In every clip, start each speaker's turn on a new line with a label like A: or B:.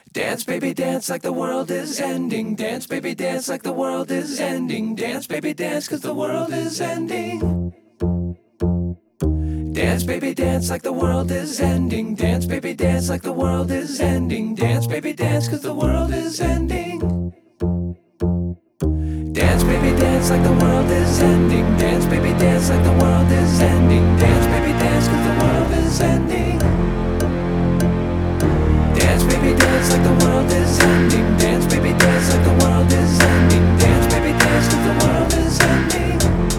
A: Dance, baby, dance like the world is ending. Dance, baby, dance like the world is ending. Dance, baby, dance, 'cause the world is ending. Dance, baby, dance like the world is ending. Dance, baby, dance like the world is ending. Dance, baby, dance, 'cause the world is ending. Dance, baby, dance like the world is ending. Dance, baby, dance like the world is ending. Dance, baby, dance, 'cause the world is ending. Dance, baby, dance like the world is ending. Dance, baby, dance like the world is ending. Dance, baby, dance, 'cause the world is ending.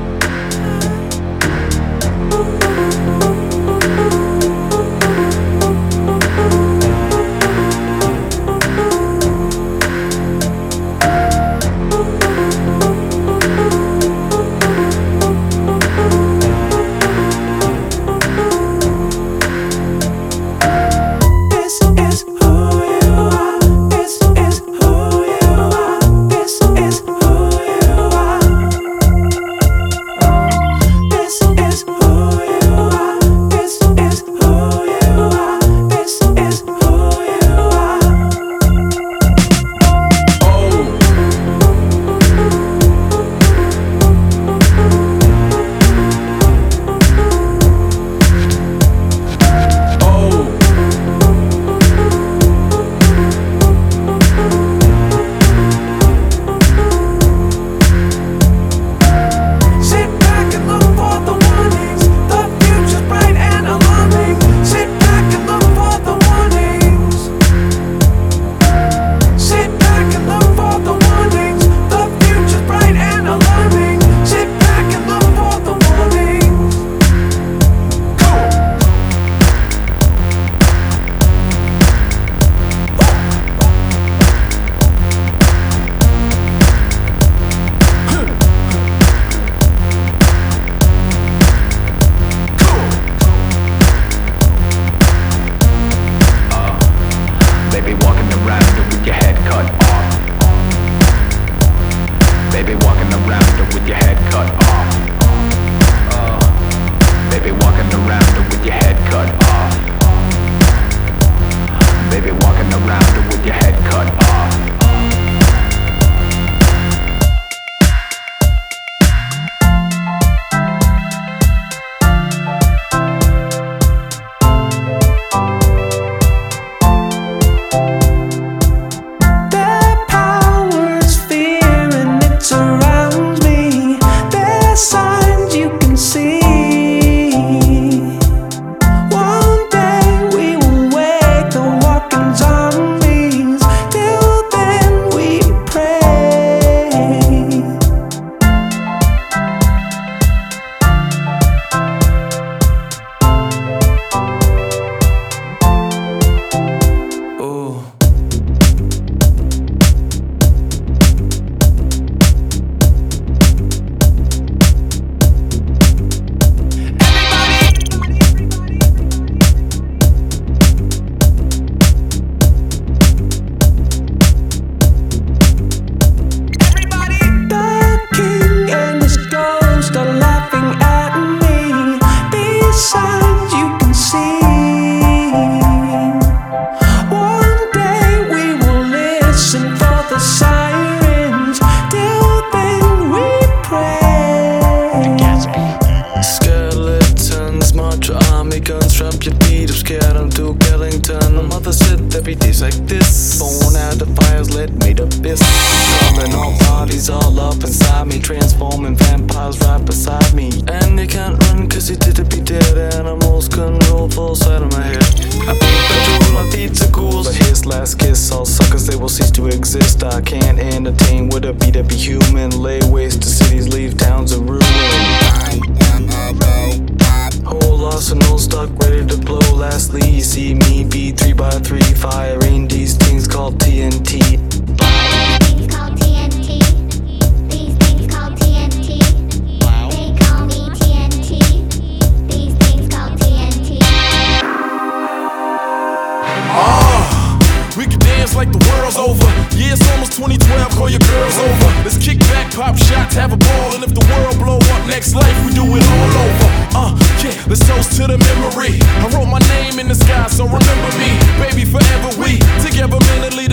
B: Like the world's over. Yeah, it's almost 2012, call your girls over. Let's kick back, pop shots, have a ball. And if the world blow up next life, we do it all over. Yeah, let's toast to the memory. I wrote my name in the sky, so remember me. Baby, forever we together mentally.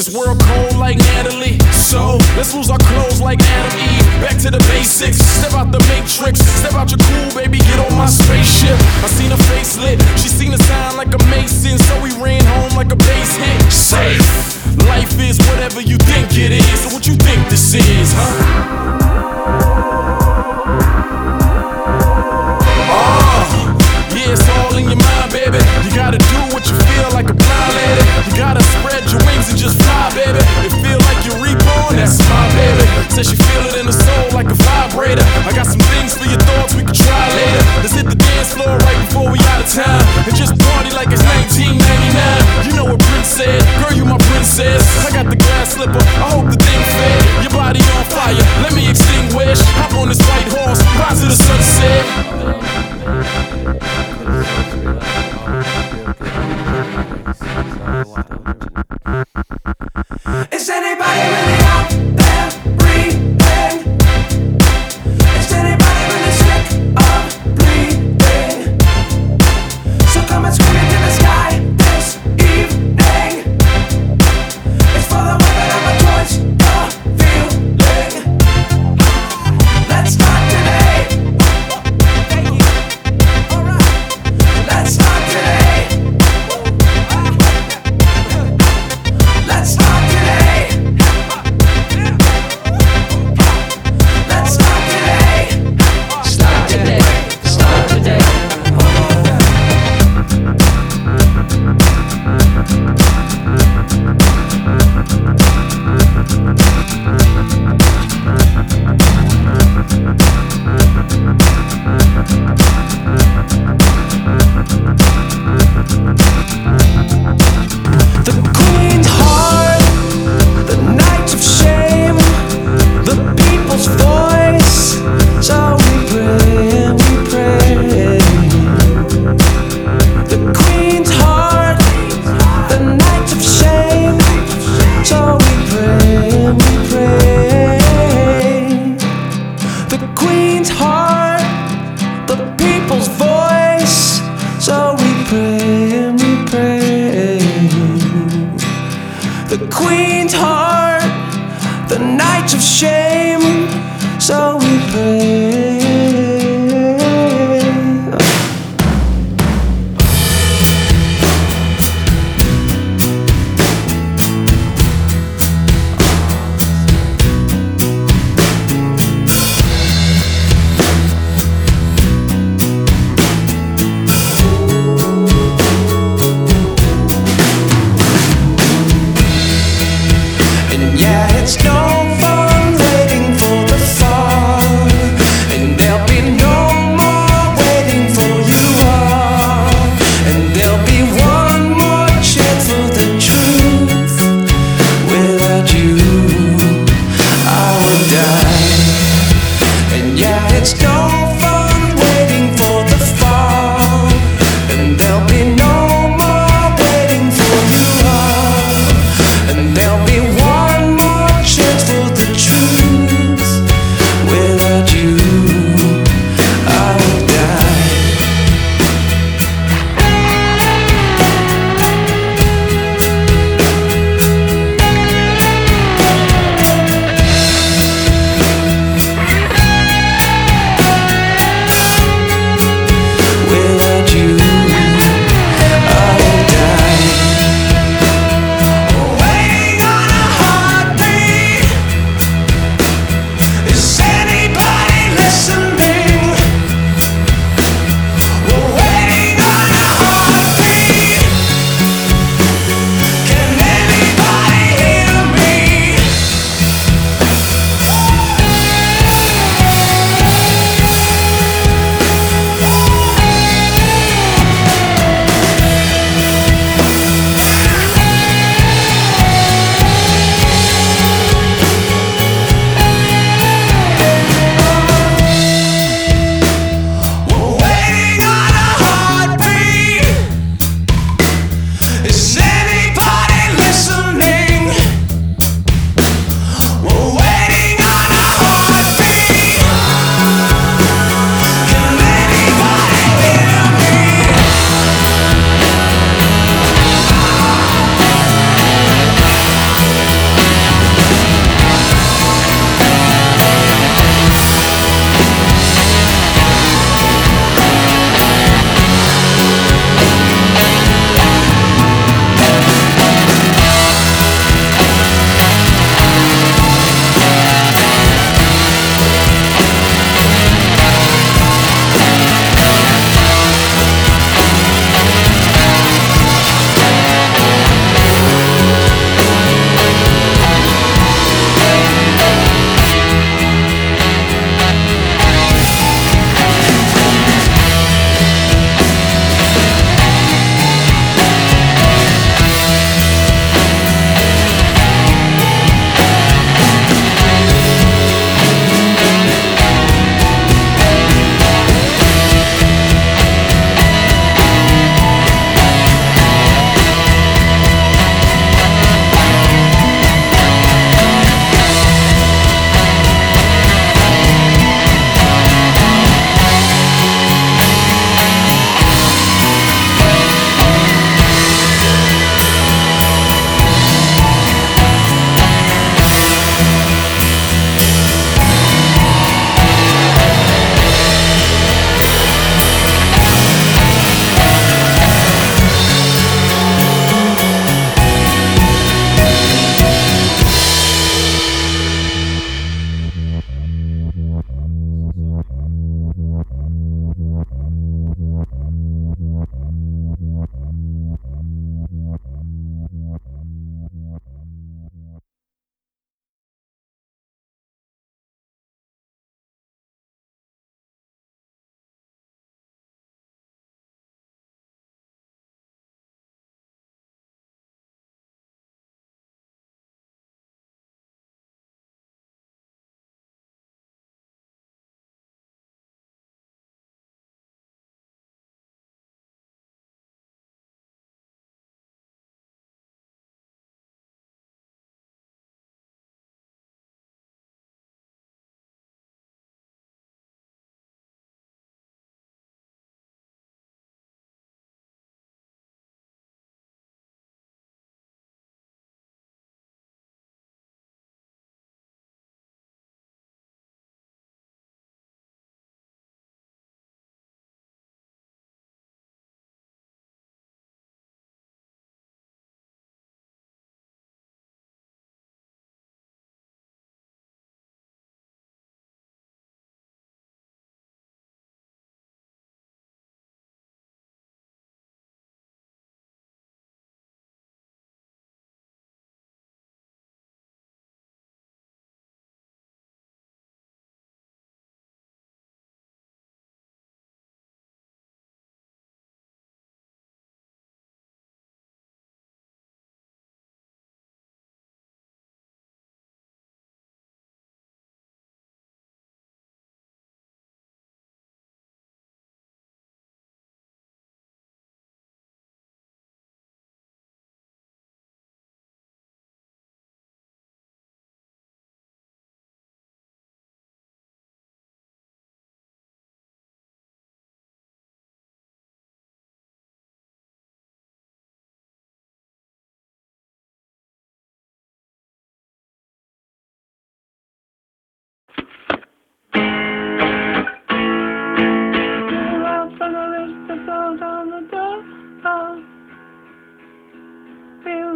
B: this world cold like Natalie. So let's lose our clothes like Adam Eve. Back to the basics. Step out the matrix. Step out your cool, baby. Get on my spaceship. I seen her face lit. She seen the sign like a Mason. So we ran home like a base hit. Safe. Life is whatever you think it is. So what you think this is, huh? Yeah, it's all in your mind, baby. You gotta do what you feel like a blind lady. You gotta spread your wings and just fly, baby. It feel like you're reborn, that's my baby. Says she feel it in her soul like a vibrator. I got some things for your thoughts we can try later. Let's hit the dance floor right before we out of time and just party like it's 1999. You know what Prince said, girl, you my princess. I got the glass slipper, I hope the thing fit. Your body on fire, let me extinguish. Hop on this white horse, ride to the sunset.
A: Is anybody really out there breathing? Is anybody really sick of bleeding? So come and scream into the sky this evening. It's for the weapon of my choice, you're feeling. Let's start today. Let's start today. Let's start today. Let's start today. Start today. Start today. The Queen's heart, the night of shame, the people's voice. So we pray, we pray. The Queen's heart, the night of shame. So we pray, we pray. The Queen's heart, the people's voice. So we pray, we pray. The Queen's heart, the night of shame. So we pray. And yeah, it's no fun waiting for the fall. And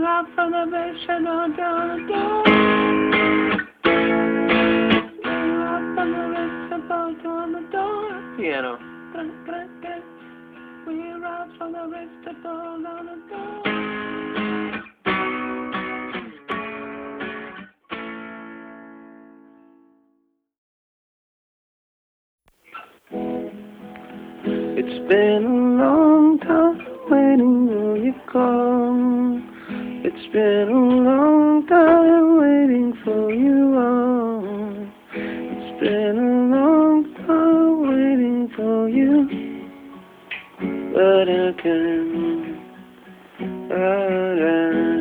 C: rock from the vegetable down the door. We rock from the vegetable down the door. Piano. We rock from the vegetable down the door. It's been a long time waiting for you call. It's been a long time waiting for you all. It's been a long time waiting for you, but I can't.